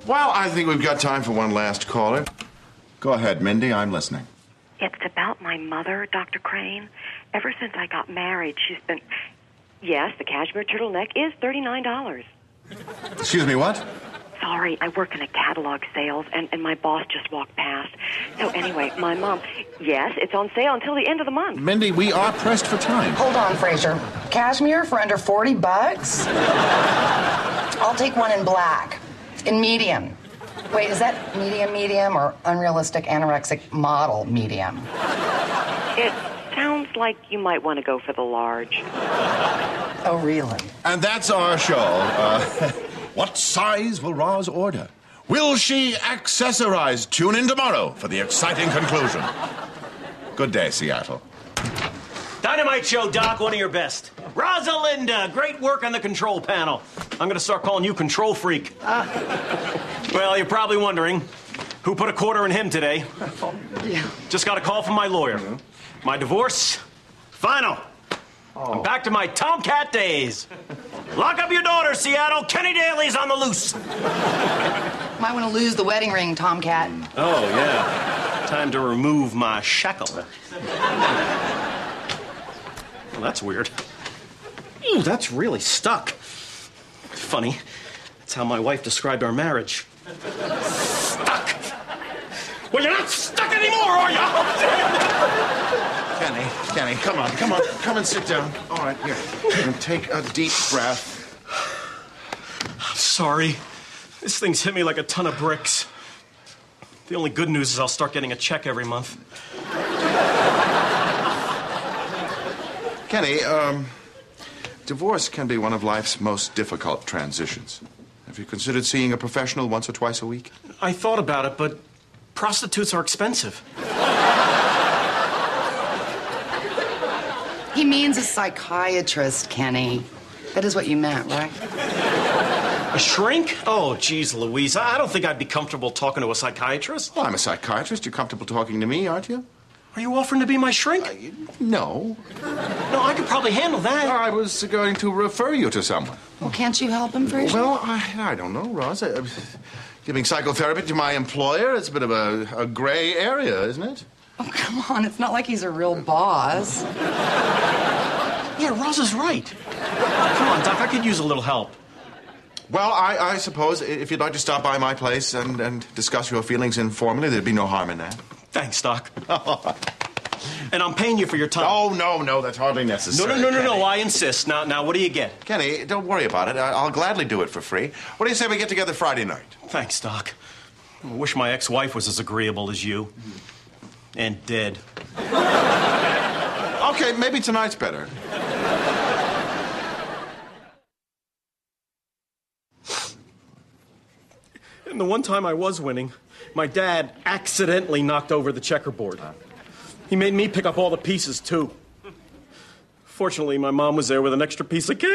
Well, I think we've got time for one last caller. Go ahead, Mindy. I'm listening. It's about my mother, Dr. Crane. Ever since I got married, she's been... Yes, the cashmere turtleneck is $39. Excuse me, what? Sorry, I work in a catalog sales, and my boss just walked past. So anyway, my mom... Yes, it's on sale until the end of the month. Mindy, we are pressed for time. Hold on, Fraser. Cashmere for under $40? I'll take one in black. In medium. Wait, is that medium, or unrealistic anorexic model medium? It sounds like you might want to go for the large. Oh, really? And that's our show. What size will Roz order? Will she accessorize? Tune in tomorrow for the exciting conclusion. Good day, Seattle. Dynamite show, Doc, one of your best. Rosalinda, great work on the control panel. I'm going to start calling you Control Freak. Well, you're probably wondering, who put a quarter in him today? Yeah. Just got a call from my lawyer. My divorce, final. I'm back to my Tomcat days. Lock up your daughter, Seattle. Kenny Daly's on the loose. Might want to lose the wedding ring, Tomcat. Oh, yeah. Time to remove my shackle. Well, that's weird. Ooh, that's really stuck. Funny. That's how my wife described our marriage. Stuck. Well, you're not stuck anymore, are you? Kenny, come on. Come and sit down. All right, here. And take a deep breath. I'm sorry. This thing's hit me like a ton of bricks. The only good news is I'll start getting a check every month. Kenny, divorce can be one of life's most difficult transitions. Have you considered seeing a professional once or twice a week? I thought about it, but prostitutes are expensive. He means a psychiatrist, Kenny. That is what you meant, right? A shrink? Oh, geez, Louise. I don't think I'd be comfortable talking to a psychiatrist. Well, I'm a psychiatrist. You're comfortable talking to me, aren't you? Are you offering to be my shrink? No. No, I could probably handle that. I was going to refer you to someone. Well, can't you help him, Fraser? Well, I don't know, Roz. Giving psychotherapy to my employer, it's a bit of a gray area, isn't it? Oh, come on. It's not like he's a real boss. Yeah, Roz is right. Come on, Doc, I could use a little help. Well, I suppose if you'd like to stop by my place and discuss your feelings informally, there'd be no harm in that. Thanks, Doc. And I'm paying you for your time. Oh, no, that's hardly necessary. No, I insist. Now, what do you get? Kenny, don't worry about it. I'll gladly do it for free. What do you say we get together Friday night? Thanks, Doc. I wish my ex-wife was as agreeable as you. And dead. Okay, maybe tonight's better. And the one time I was winning, my dad accidentally knocked over the checkerboard. He made me pick up all the pieces, too. Fortunately, my mom was there with an extra piece of cake.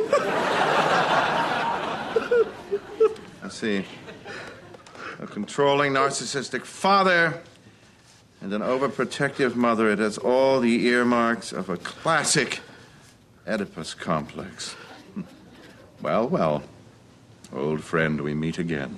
I see. A controlling, narcissistic father and an overprotective mother. It has all the earmarks of a classic Oedipus complex. Well, old friend, we meet again.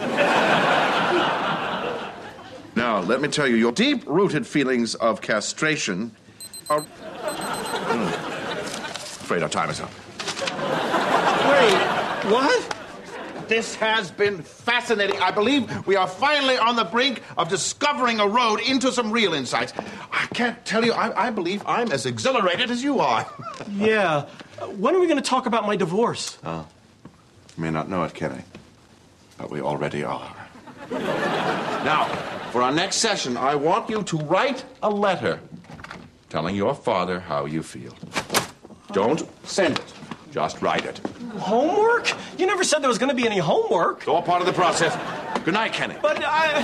Now, let me tell you, your deep-rooted feelings of castration are... Afraid our time is up. Wait, what? This has been fascinating. I believe we are finally on the brink of discovering a road into some real insights. I can't tell you, I believe I'm as exhilarated as you are. Yeah. When are we going to talk about my divorce? You may not know it, Kenny, but we already are. Now, for our next session, I want you to write a letter telling your father how you feel. Don't send it. Just write it. Homework? You never said there was going to be any homework. It's all part of the process. Good night, Kenny. But I...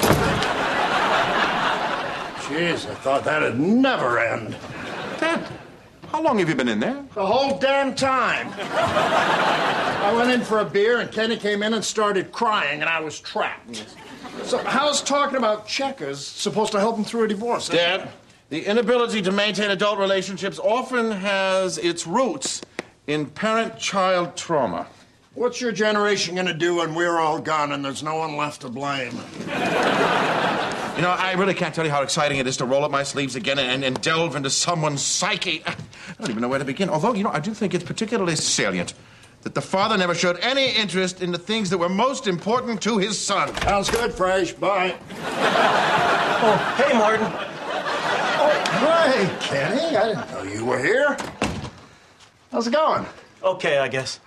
Jeez, I thought that'd never end. Dad, how long have you been in there? The whole damn time. I went in for a beer, and Kenny came in and started crying, and I was trapped. So how's talking about checkers supposed to help him through a divorce? Dad, the inability to maintain adult relationships often has its roots in parent-child trauma. What's your generation gonna do when we're all gone and there's no one left to blame? You know, I really can't tell you how exciting it is to roll up my sleeves again and delve into someone's psyche. I don't even know where to begin. Although, you know, I do think it's particularly salient that the father never showed any interest in the things that were most important to his son. Sounds good, Frasier. Bye. Oh, hey, Martin. Hey, Kenny, I didn't know you were here. How's it going? Okay, I guess.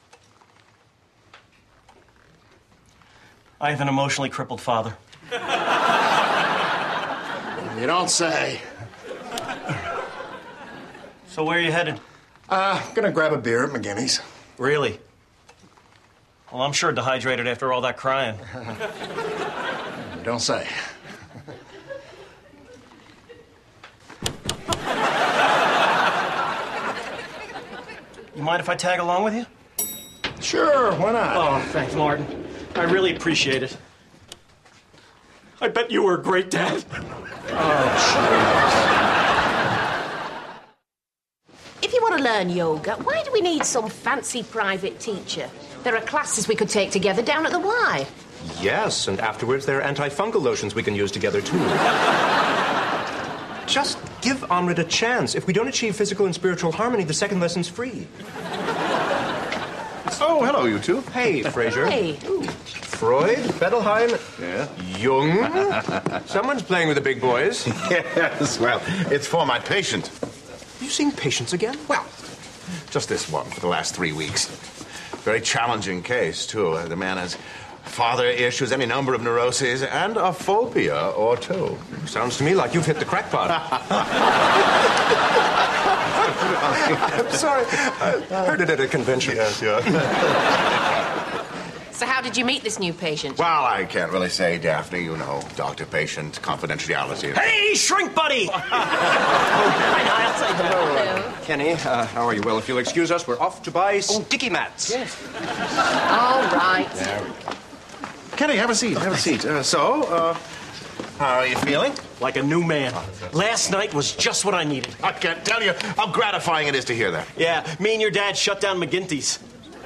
I have an emotionally crippled father. You don't say. So where are you headed? Gonna grab a beer at McGinney's. Really? Well, I'm sure dehydrated after all that crying. You don't say. You mind if I tag along with you? Sure, why not? Oh, thanks, Martin. I really appreciate it. I bet you were a great dad. If you want to learn yoga, why do we need some fancy private teacher? There are classes we could take together down at the Y. Yes, and afterwards there are antifungal lotions we can use together, too. Just give Amrit a chance. If we don't achieve physical and spiritual harmony, the second lesson's free. Oh, hello, you two. Hey, Frasier. Hey. Ooh. Freud, Bettelheim, Jung. Someone's playing with the big boys. Yes, well, it's for my patient. You seen patients again? Well, just this one for the last 3 weeks. Very challenging case, too. The man has father issues, any number of neuroses, and a phobia or two. Sounds to me like you've hit the crackpot. I'm sorry. I heard it at a convention. Yes, yeah. So how did you meet this new patient? Well, I can't really say, Daphne. You know, doctor-patient confidentiality. Hey, shrink buddy! I'll say hello. Hello. Kenny, how are you? Well, if you'll excuse us, we're off to buy sticky mats. Yes. All right. There we go. Kenny, have a seat. Have a seat. How are you feeling? Like a new man. Last night was just what I needed. I can't tell you how gratifying it is to hear that. Yeah, me and your dad shut down McGinty's.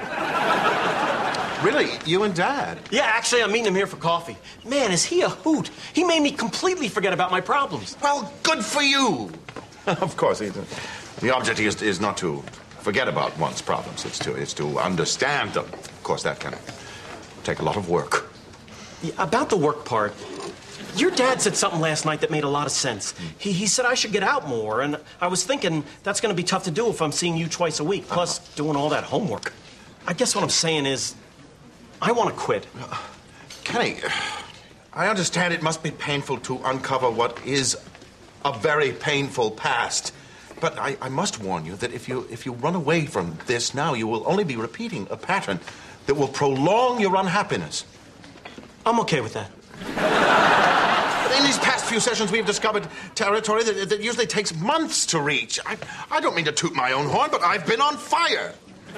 Really? You and Dad? Yeah, actually, I'm meeting him here for coffee. Man, is he a hoot. He made me completely forget about my problems. Well, good for you. Of course, the object is not to forget about one's problems. It's to understand them. Of course, that can take a lot of work. Yeah, about the work part, your dad said something last night that made a lot of sense. He said I should get out more, and I was thinking that's going to be tough to do if I'm seeing you twice a week, plus doing all that homework. I guess what I'm saying is, I want to quit. Kenny, I understand it must be painful to uncover what is a very painful past. But I must warn you that if you run away from this now, you will only be repeating a pattern that will prolong your unhappiness. I'm okay with that. In these past few sessions, we've discovered territory that usually takes months to reach. I don't mean to toot my own horn, but I've been on fire.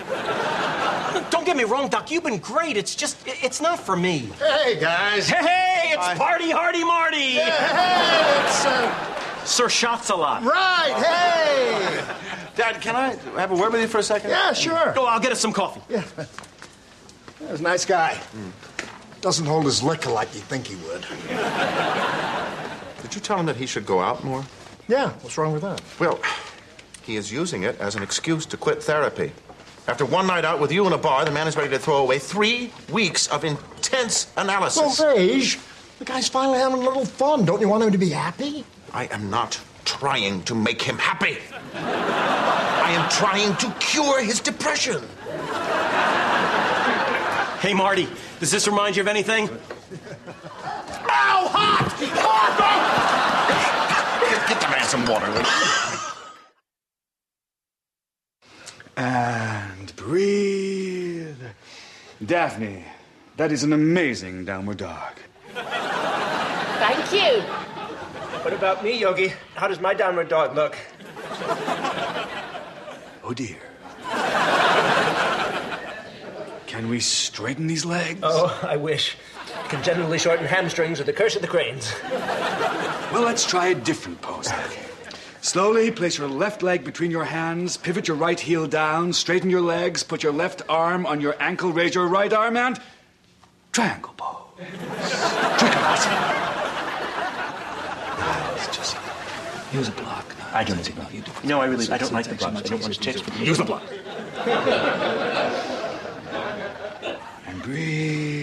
Don't get me wrong, Doc. You've been great. It's just, it's not for me. Hey, guys. Hey, it's Party Hardy Marty. Hey, it's, Sir Shots-a-Lot. Right, hey! Dad, can I have a word with you for a second? Yeah, sure. Go, I'll get us some coffee. Yeah. He's a nice guy. Doesn't hold his liquor like you think he would. Did you tell him that he should go out more? Yeah, what's wrong with that? Well, he is using it as an excuse to quit therapy. After one night out with you in a bar, the man is ready to throw away 3 weeks of intense analysis. Well, Paige, the guy's finally having a little fun. Don't you want him to be happy? I am not trying to make him happy. I am trying to cure his depression. Hey, Marty, does this remind you of anything? Ow, hot! Get the man some water. And breathe. Daphne, that is an amazing downward dog. Thank you. What about me, Yogi? How does my downward dog look? Oh, dear. Can we straighten these legs? Oh, I wish. Congenitally shortened hamstrings are the curse of the cranes. Well, let's try a different pose then. Slowly place your left leg between your hands, pivot your right heel down, straighten your legs, put your left arm on your ankle, raise your right arm, and triangle pose. Just use a block. I don't think you do. No, I don't like the blocks. I don't want to text with you. Use the block. And breathe.